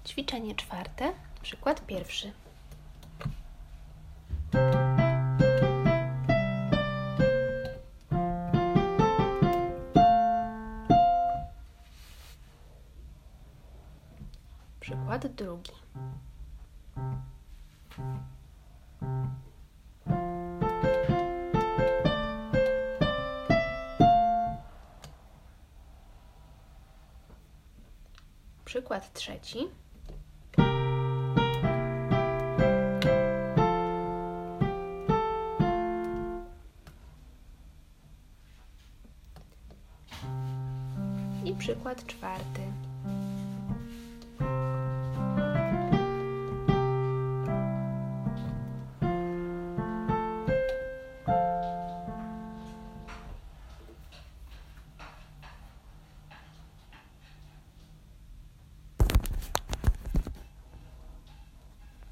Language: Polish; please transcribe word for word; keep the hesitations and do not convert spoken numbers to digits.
Ćwiczenie czwarte, przykład pierwszy. Przykład drugi. Przykład trzeci. I przykład czwarty.